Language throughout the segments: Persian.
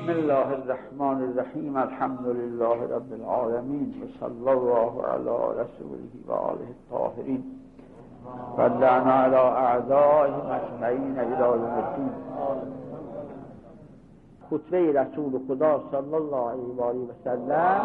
بسم الله الرحمن الرحیم. الحمد لله رب العالمین و صلی الله علی رسوله و آله الطاهرین و لعنا علی اعدائهم اجمعین الی یوم الدین. خطبه رسول خدا صلی الله علیه و آله و سلم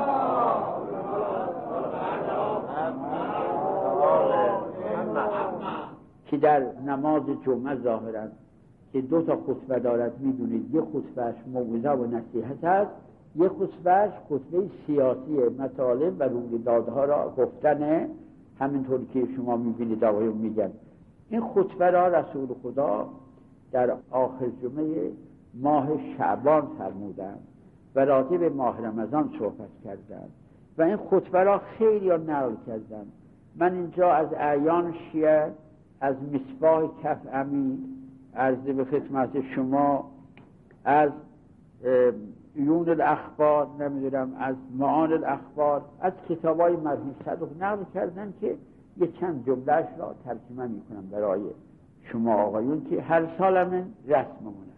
که در نماز جمعه ظاهرا که دو تا خطبه دارد میدونید، یک خطبهش موعظه و نصیحت است، یک خطبهش خطبه سیاسی مطالب و رویدادها را گفتن، همینطور که شما میبینید آقایون میگن. این خطبه را رسول خدا در آخر جمعه ماه شعبان فرمودند و راجع به ماه رمضان صحبت کردند و این خطبه را خیلی نقل کردند. من اینجا از اعیان شیعه، از مصباح کف امیر عرض به خدمت شما، از عیون الاخبار، نمیدونم از معان الاخبار، از کتابای مرحوم صدوق نقل کردن که یه چند جملهش را ترجمه میکنم برای شما آقایون که هر سال من رسممونه.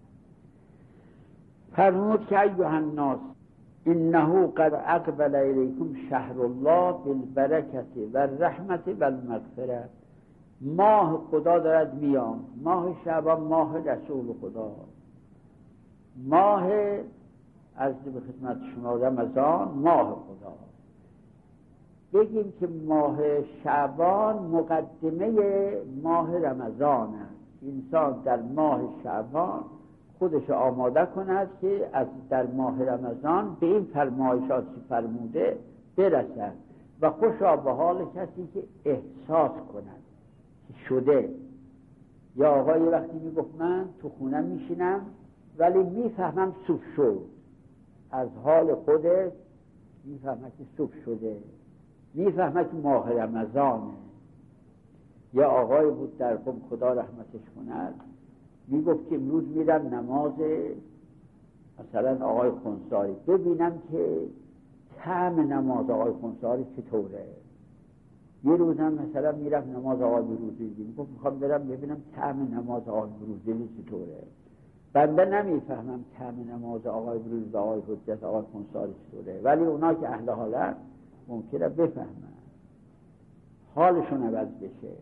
فرمود که ایها الناس انه قد اقبل الیکم شهر الله بالبرکت و الرحمت و المغفرة. ماه خدا دارد میام، ماه شعبان ماه رسول خدا، ماه از به خدمت شما رمضان ماه خدا. بگیم که ماه شعبان مقدمه ماه رمضان است. انسان در ماه شعبان خودش آماده کند که از در ماه رمضان به این فرمایشات که فرموده برسد و خوشا به حال کسی که احساس کند شده. یا آقای وقتی میگفت من تو خونه میشینم ولی میفهمم صبح شد، از حال خودش میفهمه که صبح شده، میفهمه که ماه رمضانه. یا آقای بود در قم خدا رحمتش کند، میگفت که امروز میرم نماز مثلا آقای خنساری ببینم که طعم نماز آقای خنساری چطوره. یه روزم مثلا میرم نماز آقای بروزیلی، میگفت میخوام برم ببینم طعم نماز آقای بروزیلی چطوره. بنده نمیفهمم طعم نماز آقای بروزیلی و آقای حجت آقای خنساری چطوره، ولی اونا که اهل حالن ممکنه بفهمن، حالشون عوض بشه.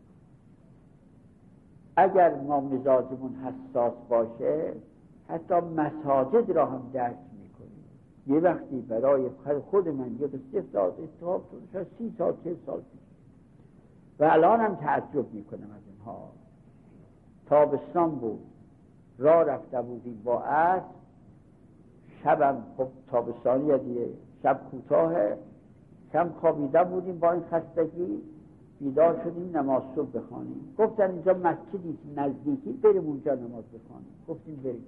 اگر ما مزاجمون حساس باشه حتی مساجد را هم درک میکنیم. یه وقتی برای خود من یه استفاده اتحاب شد 30 سال 40 سال پیش و الان هم تعجب میکنم از اینها. تابستان بود، راه رفته بودیم با اسب، شبم خب تابستانی دیگه شب کوتاهه، کم خوابیده بودیم، با این خستگی بیدار شدیم نماز صبح بخوانیم. گفتن اینجا مسجدی نزدیکی بریم اونجا نماز بخوانیم. گفتیم بریم.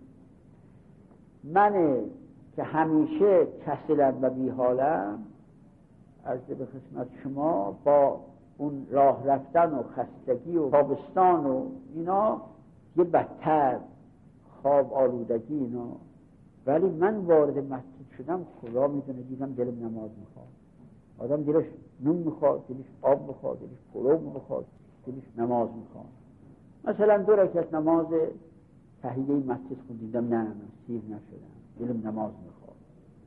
من که همیشه کسلم و بیحالم، عرض به خدمت شما با اون راه رفتن و خستگی و تابستان و اینا یه بدتر خواب آلودگی اینا، ولی من وارد مسجد شدم خدا میدونه دیدم دلم نماز میخواد. آدم دلش نون میخواد، دلش آب میخواد، دلش پلو میخواد، دلش نماز میخواد. مثلا 2 رکعت نماز تحیه مسجد خوندیدم، نه من سیر نشدم، دلم نماز میخواد.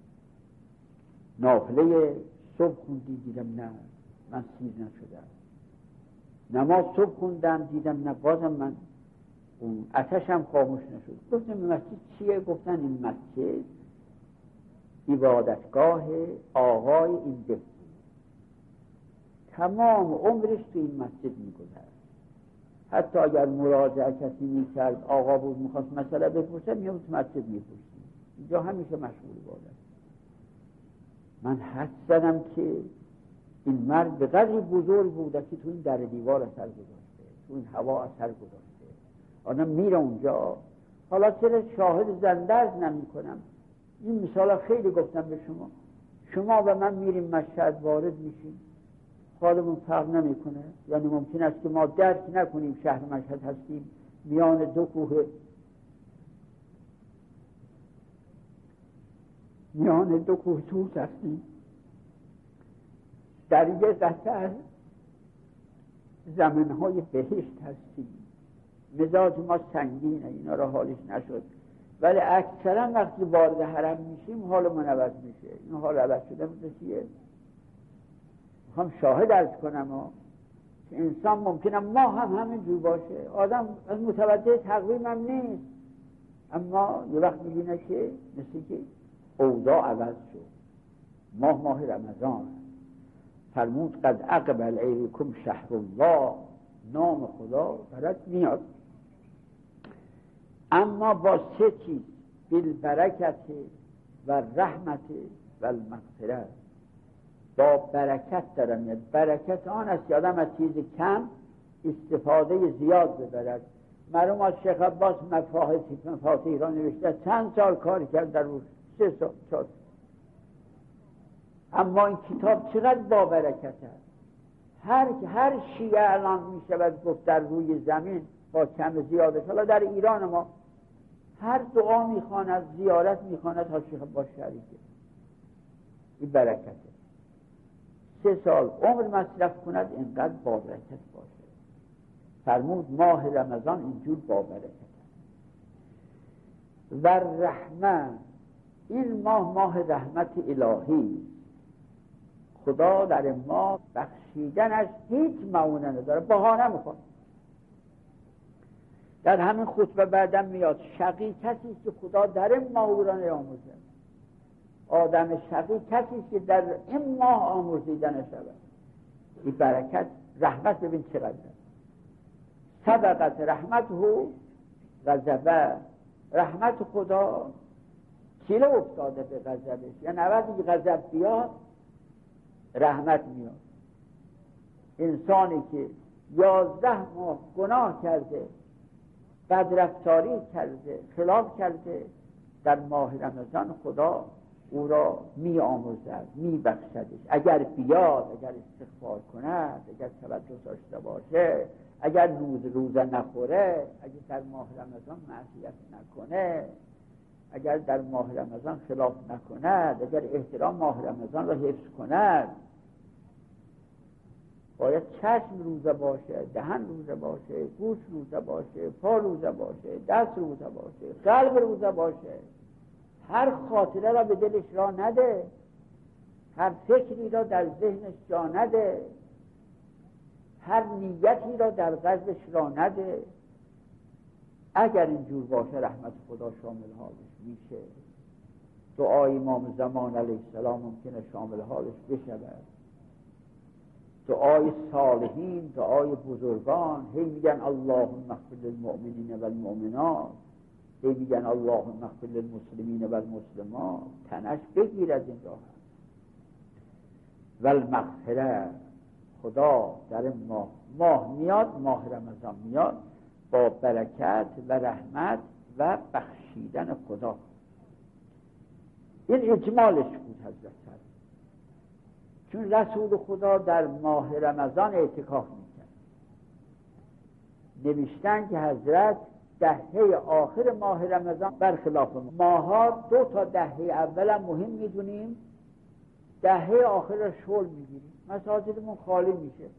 نافله صبح خوندی دیدم نه من سیر نشدم. نماز صبح خوندم دیدم نه بازم من اون آتشم خاموش نشد. گفتم مسجد چیه؟ گفتن این مسجد عبادتگاه آقای این ده، تمام عمرش تو این مسجد میگذرد. حتی اگر مراجعه کسی میکرد آقا بود میخواست مسئله بپرسه میاد تو مسجد میپرسید. اینجا همیشه مشغول باده. من حد زدم که این مرد به قدری بزرگ بوده که تو این در دیوار اثر گذاشته، تو این هوا اثر گذاشته. آدم میره اونجا. حالا چرا شاهد زندرز نمی کنم؟ این مثالا خیلی گفتم به شما. شما و من میریم مشهد، وارد میشیم، حالمون فرق نمیکنه. یعنی ممکن است که ما درک نکنیم شهر مشهد هستیم، میان 2 کوه، میان 2 کوه توس هستیم، در یه قطر زمینهای بهشت هستیم. مزاج ما سنگینه، اینا را حالش نشد. ولی اکثرا وقتی وارد حرم میشیم حالمون عوض میشه. این حال عوض شده مثل چیه؟ میخوام شاهد عرض کنم که انسان ممکنه ما هم همینجور باشه، آدم از متوجه تقویمم نیست، اما یه وقت میبینه که مثل که اوضاع عوض شد. ماه رمضان فرمود قد اقبل الیکم شهر الله، نام خدا برات میاد، اما با سه چیز، بالبرکت و رحمت و المغفره. با برکت دارم میاد. برکت آن است که آدم از چیز کم استفاده زیاد ببرد. مرحوم از شیخ عباس مفاتیح را نوشته، چند سال کار کرد در روز، 3 سال 4 سال. اما این کتاب چقدر با برکت است. هر شیعه الان می شود گفت در روی زمین با کم زیادش، حالا در ایران ما هر دعا میخواند، زیارت میخواند تا شیخ عباس شریفه. این برکته. 3 سال عمر مصرف کند اینقدر با برکت باشه. فرمود ماه رمضان اینجور با برکت است. و رحمت، این ماه رحمت الهی، خدا در این ماه بخشیدنش هیچ معونه نداره، بهانه میخواد. در همین خطبه بعدم میاد شقی کسی است که خدا در این ماه او را نیاموزه. آدم شقی کسی است که در این ماه آموزیده نشود. این برکت رحمت ببین چقدر سبقت رحمته غضبه. رحمت خدا چیله افتاده به غضبش، یعنی وقتی غضب بیاد رحمت میاد. انسانی که 11 ماه گناه کرده، بدرفتاری کرده، خلاف کرده، در ماه رمضان خدا او را می آموزد، می بخشدش. اگر بیاد، اگر استغفار کند، اگر توجه داشته باشه، اگر روزه نخوره، اگر در ماه رمضان معصیت نکنه، اگر در ماه رمضان خلاف نکند، اگر احترام ماه رمضان را حفظ کند. باید چشم روزه باشه، دهن روزه باشه، گوش روزه باشه، پا روزه باشه، دست روزه باشه، قلب روزه باشه. هر خاطره را به دلش را نده، هر فکری را در ذهنش جا نده، هر نیتی را در قلبش را نده. اگر اینجور باشه رحمت خدا شامل حالش میشه. دعای امام زمان علیه السلام ممکنه شامل حالش بشود. دعای صالحین، دعای بزرگان، هی میگن اللهم اغفر للمؤمنین و المؤمنات، هی میگن اللهم اغفر للمسلمین و المسلمات. تنش بگیر از این راه. و المغفره، خدا در این ماه میاد، ماه رمضان میاد با برکت و رحمت و بخشیدن خدا. این اجمالش بود حضرت. چون رسول خدا در ماه رمضان اعتکاف میکرد. نوشتن که حضرت دهه آخر ماه رمضان، برخلاف ماها 2 تا دهه اول هم مهم میدونیم، دهه آخر را شغل میگیریم. مساجدمون خالی میشه،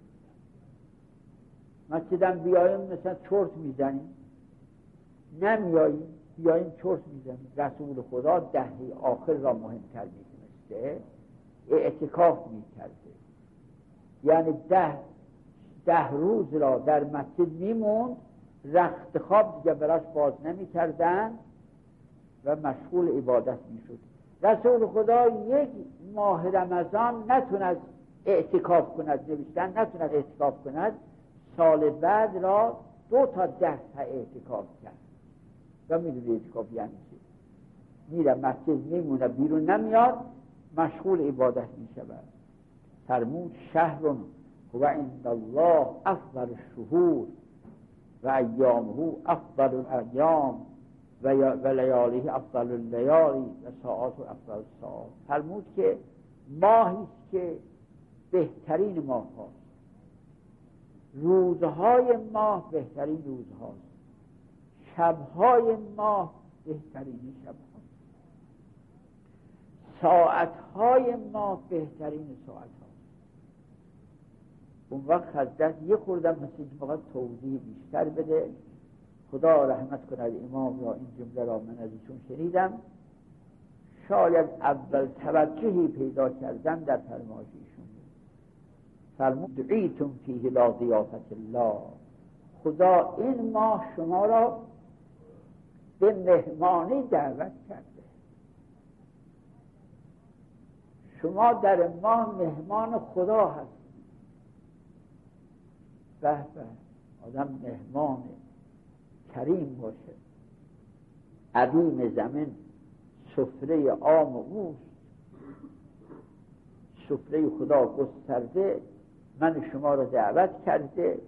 مسجدم بیاییم مثلا چرت میزنیم، نمیاییم بیاییم چرت میزنیم. رسول خدا دهه آخر را مهمتر میدونسته، اعتکاف میکرده. یعنی 10 روز را در مسجد میموند، رخت خواب دیگه براش باز نمیکردن و مشغول عبادت میشد. رسول خدا 1 ماه رمضان نتوند اعتکاف کند، نوشتن نتوند اعتکاف کند، سال بعد را 2 تا 10 اعتکاف کرد. و میدونی اعتکاف یعنی چی؟ میره مسجد میمونه، بیرون نمیاد، مشغول عبادت می شود. فرمود شهر و عند الله افضل الشهور و ایامه افضل الایام و لیالیه افضل اللیالی و ساعات افضل الساعات. فرمود که ماهی است که بهترین ماه هاست، روزهای ماه بهترین روزهاست، شبهای ماه بهترین شبها، ساعتهای ما بهترین ساعت ها. اون وقت حضرت یه خوردم مثل که فقط توضیح بیشتر بده. خدا رحمت کند امام را، این جمله را من از ایشون شنیدم، شاید اول توجهی پیدا کردن در فرمایش ایشون. فرمود دعیتم فیه لا ضیافت الله، خدا این ماه شما را به مهمانی دعوت کرده، شما در ماه مهمان خدا هستید. به به، آدم مهمان کریم باشه، عظیم زمین سفره عام اوست، سفره خدا گسترده، من شما را دعوت کرده.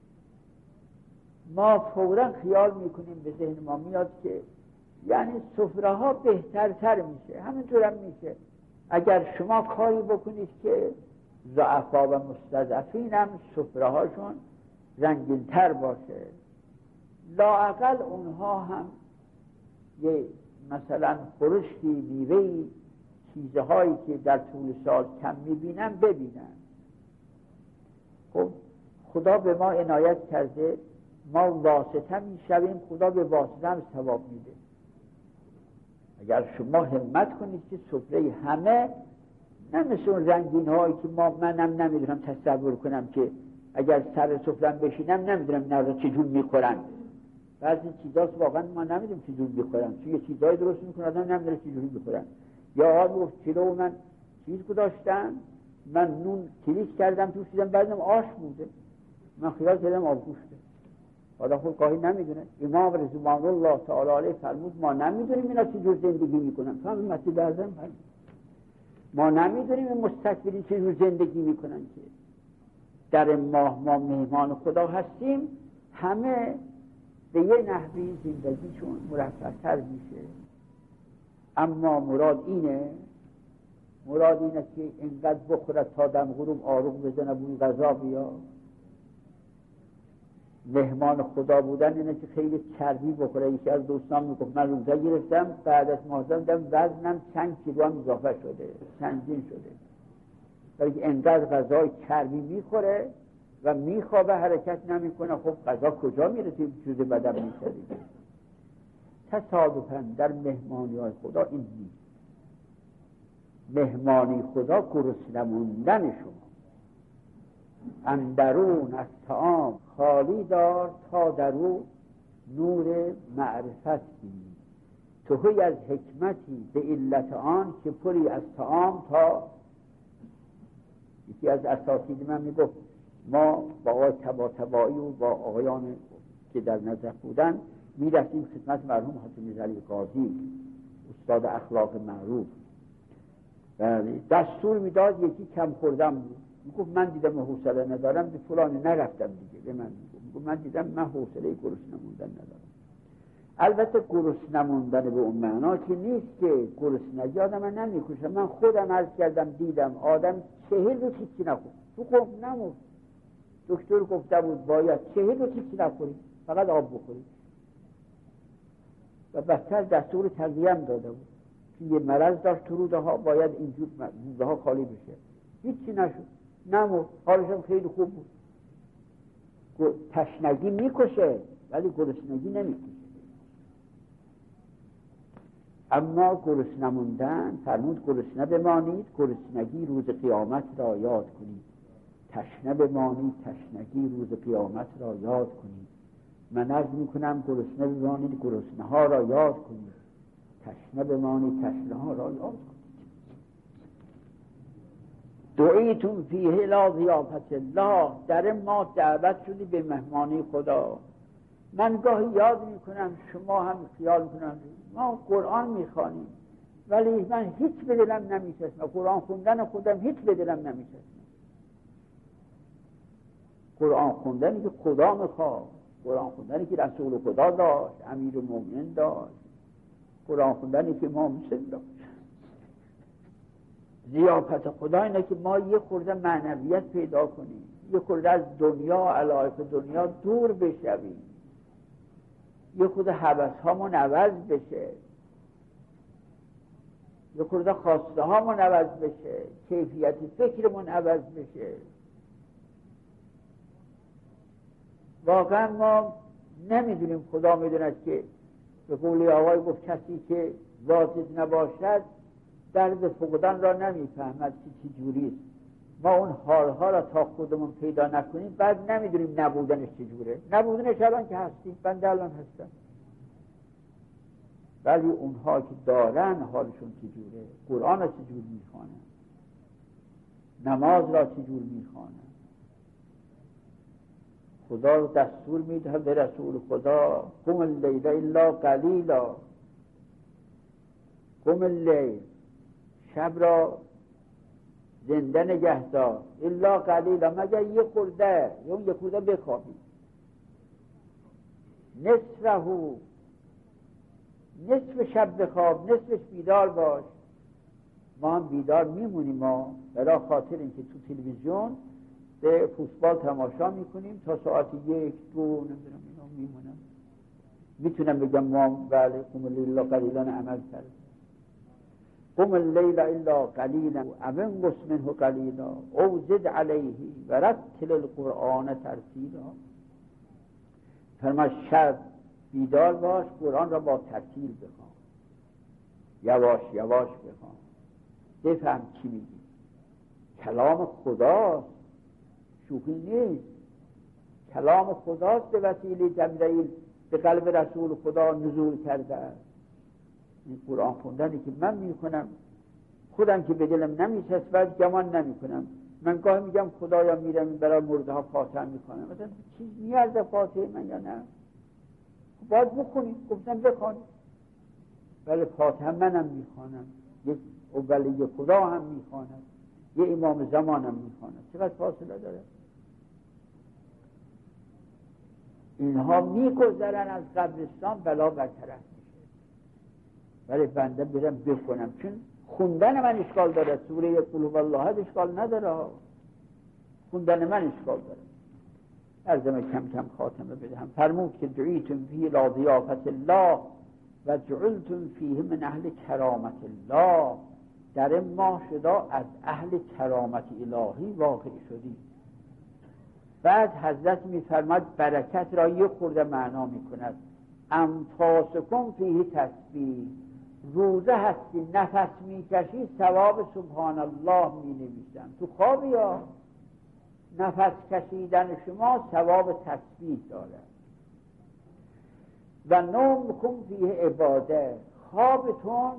ما فوراً خیال میکنیم، به ذهن ما میاد که یعنی سفره ها بهترتر میشه، همینطور هم میشه اگر شما کاری بکنید که ضعفا و مستضعفین هم سفره هاشون رنگین تر باشه، لااقل اونها هم یه مثلا خورشتی، میوهی، چیزهایی که در طول سال کم میبینن ببینن. خب خدا به ما عنایت کرده، ما واسطه میشویم، خدا به واسطه هم ثواب میده. اگر شما همت کنید که سفره همه، نه مثل اون رنگین هایی که منم نمیدونم تصور کنم که اگر سر سفرم بشینم نمیدونم اینا رو چجور میخورن. بعضی چیزاست واقعا ما نمیدونم چجور میخورن، چون چیزایی درست میکنن آدم نمیدونه چجوری میخورن. یا آقا گفت کیلو من چیز گذاشتم، من نون کلیش کردم توش دیدم بعدم آش بوده، من خیال کردم آبگوشته. آدم خود گاهی نمیدونه. امام رضوان الله تعالی علیه فرمود ما نمیدونیم اینا چجور زندگی میکنن. فهم مسجد اعظم ما نمیدونیم این مستکبرین چجور زندگی میکنن که در ماه ما مهمان خدا هستیم، همه به یه نحوی زندگیشون مرفه‌تر میشه. اما مراد اینه که اینقدر بخورد تا دم غروب آروغ بزنه بوی غذا بیا. مهمان خدا بودن اینه که خیلی چربی بخوره. یکی از دوستان میگفت من روزه گرفتم، بعد از ماه دیدم وزنم چند کیلو هم اضافه شده، چندین شده، برای که اینقدر غذای چربی میخوره و میخوابه، حرکت نمیکنه. خب غذا کجا میرسه؟ چیز بدن میشه. تصادفاً در مهمانی های خدا این نیست. مهمانی خدا گرسنه موندن شما. اندرون از طعام خالی دار تا درو نور معرفت بینی، توهی از حکمتی به علت آن که پری از طعام تا. یکی از اساتید من میگفت ما با آقای طباطبایی و با آقایان که در نجف بودن میرفتیم خدمت مرحوم حاتم علی قاضی استاد اخلاق معروف، دستور میداد یکی کم خوردم بود، میگفت من دیدم حوصله ندارم به فلان نرفتم دیگه. به من میگفت من دیدم من حوصله گرسنه موندن ندارم. البته گرسنه موندن به اون معنا که نیست که گرسنگی آدم نمیکشه. من خودم عرض کردم دیدم آدم 40 روز هیچی نخورد، تو گفت نمورد، دکتر گفته بود باید 40 روز هیچی نخورید، فقط آب بخورید، و بدتر دستور تغذیه هم داده بود که یه مرض داشت تو روده ها باید اینجور روده ها خالی بشه. هیچی نشد، نمورد، حالش هم خیلی خوب بود. تشنگی میکشه ولی گرسنگی نمیکشه. اما گرسنه موندن فرمود گرسنه بمانید، گرسنگی روز قیامت را یاد کنید. تشنه بمانید، تشنگی روز قیامت را یاد کنید. من عرض میکنم گرسنه بمانید، گرسنه ها را یاد کنید. تشنه بمانید، تشنه ها را یاد کنید. دعیتم فیه لا ضیافت الله، در ما دعوت شدی به مهمانی خدا. من گاهی یاد میکنم، شما هم خیال میکنم، ما قرآن میخوانیم ولی من هیچ به دلم نمیچسبه. قرآن خوندن خودم هیچ به دلم نمیچسبه. قرآن خوندنی که خدا میخواد، قرآن خوندنی که رسول خدا داشت، امیر المؤمنین داشت، قرآن خوندنی که امام حسین داشت. ضیافت خدا اینه که ما یه خورده معنویت پیدا کنیم، یه خورده از دنیا، علایق دنیا دور بشویم، یه خورده هوس هامون عوض بشه، یه خورده خواسته هامون عوض بشه، کیفیت فکرمون عوض بشه. واقعا ما نمیدونیم. خدا میدوند که به قول آقای گفت کسی که واجد نباشد درد فقدان را نمیفهمد که چی جوریست. ما اون حالها را تا خودمون پیدا نکنیم بعد نمیدونیم نبودنش چجوره. نبودنش الان که هستیم، بنده الان هستم، ولی اونها که دارن حالشون چجوره، قرآن را چجور میخوانن، نماز را چجور میخوانن. خدا دستور میده به رسول خدا قم اللیل الا قلیلا، قم اللیل، شب را زنده نگه دار، الا قلیلا، مگر یه خورده، یا یه خورده بخوابی، نصفه، نصف شب بخواب، نصفش بیدار باش. ما هم بیدار میمونیم، ما برای خاطر اینکه تو تلویزیون به فوتبال تماشا میکنیم تا ساعت 1-2 نمیدونم اینا میمونم. میتونم بگم ما بله قم اللیل الا قلیلا عمل کردیم. قم اللیل الا قلیلا و انقص منه قلیلا او زد علیه و رتل القرآن ترتیلا. فرما شب بیدار باش، قرآن را با ترتیل بخوان، یواش یواش بخوان، بفهم چی میگی. کلام خداست، شوخی نیست. کلام خداست به وسیله جبرئیل به قلب رسول خدا نزول کرده است. این قرآن خوندنی که من میکنم خودم که به دلم نمیچسبد گمان نمیکنم. من گاهی میگم خدایا میرم برای مرده ها فاتحه میکنم، مثلا چیز نیارده فاتحه من یا نه؟ باید بخونید، گفتم بخونید، ولی فاتحه منم میخوانم، یک اولی خدا هم میخواند، یه امام زمانم میخواند، چقدر فاصله داره. اینها میگذرن از قبرستان بلا برطرف میشه، ولی بنده برم بخونم، چون خوندن من اشکال داره. سوره قل هو الله اشکال نداره، خوندن من اشکال داره. ارزم کم کم خاتمه بدهم. فرمود که دعیتم فیه لا ضیافت الله و جعلتم فیه من اهل کرامت الله. در ما شدا از اهل کرامت الهی واقع شدی. بعد حضرت میفرماد برکت را یک خورده معنا میکند. انفاسکم فیه تسبیح، روزه هستی نفس میکشی ثواب سبحان الله مینویسن. تو خوابی یا نفس کشیدن شما ثواب تسبیح داره. و نومکم فیه عباده، خوابتون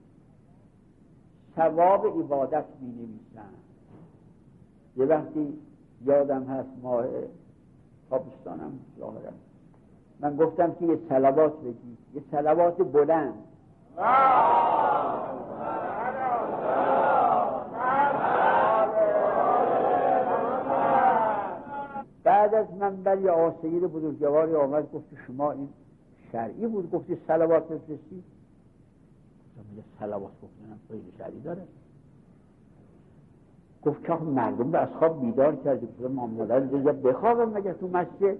ثواب عبادت مینویسن. یه وقتی یادم هست ماه تابستانم ظاهرا من گفتم که یه صلوات بگید، یه صلوات بلند. بعد از منبر یه آسیر بزرگواری آمد گفت شما این شرعی بود گفتی صلوات بفرستی؟ یه صلوات گفتنم غیر شرعی داره. گفت که مردم به از خواب بیدار کردی، گفت مامدار دیگه بخوابم مگه تو مسجد؟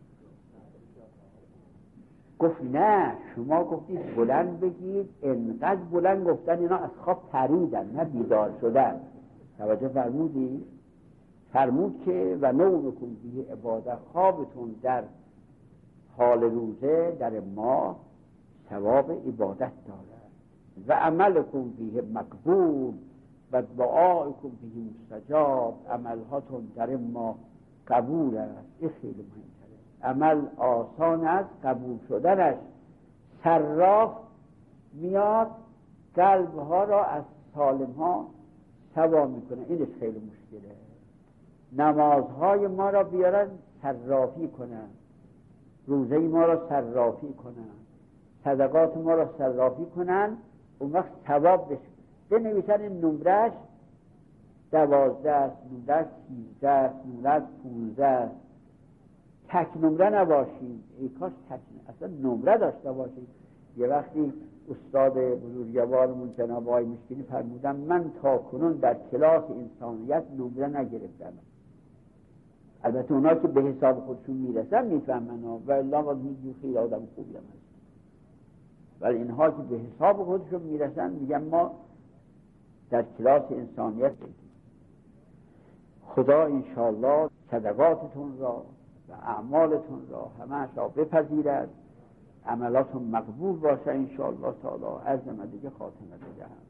گفت نه، شما گفتید بلند بگید، انقدر بلند گفتن اینا از خواب پریدن نه بیدار شدن. توجه فرمودی؟ فرمود که و نومکم فیه عباده، خوابتون در حال روزه در ماه ثواب عبادت دارد. و عملکم فیه مقبول و دعایکم فیه مستجاب، عملهاتون در ماه قبول است. این خیلی مهمتره. عمل آسان است، قبول شدنش صراف میاد، قلبها را از سالمها سوا میکنه. اینش خیلی مشکله. نمازهای ما را بیارن صرافی کنن، روزه ما را صرافی کنن، صدقات ما را صرافی کنن، اون وقت ثواب بشه. بنویسن این نمرش 12، نمرش 13، نمرش 15. تک نمره نباشید، ای کاش تک اصلا نمره داشته باشید. یه وقتی استاد بزرگوارمون جناب آقای مشکلی فرمودن من تا کنون در کلاس انسانیت نمره نگرفتم. البته اونا که به حساب خودشون میرسن میفهمن و الا ما خیلی آدم خوبی هم هست، ولی اینها که به حساب خودشون میرسن میگن ما در کلاس انسانیت بگیم. خدا انشاءالله صدقاتتون را و اعمالتون را همه را بپذیرد، عملاتون مقبول باشه انشاءالله تعالی. عرض من دیگه خاتمه بدهم.